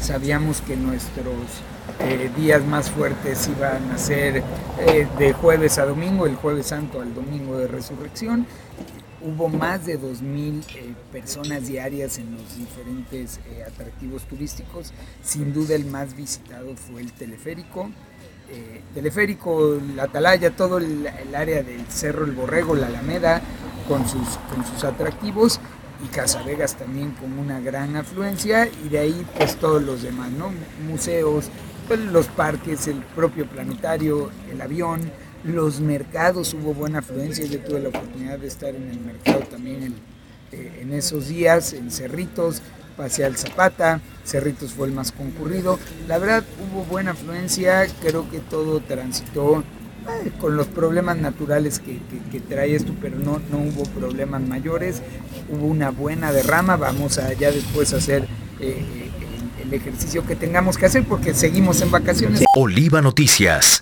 sabíamos que nuestros días más fuertes iban a ser de jueves a domingo, el jueves santo al domingo de resurrección. Hubo más de 2,000 personas diarias en los diferentes atractivos turísticos. Sin duda el más visitado fue el teleférico. La Atalaya, todo el área del Cerro El Borrego, la Alameda, con sus atractivos, y Casavegas también con una gran afluencia, y de ahí pues todos los demás, ¿no? Museos, pues, los parques, el propio planetario, el avión, los mercados, hubo buena afluencia. Yo tuve la oportunidad de estar en el mercado también en esos días, en Cerritos, pasé al Zapata, Cerritos fue el más concurrido. La verdad hubo buena afluencia, creo que todo transitó con los problemas naturales que trae esto, pero no hubo problemas mayores, hubo una buena derrama. Vamos a ya después hacer el ejercicio que tengamos que hacer porque seguimos en vacaciones. Oliva Noticias.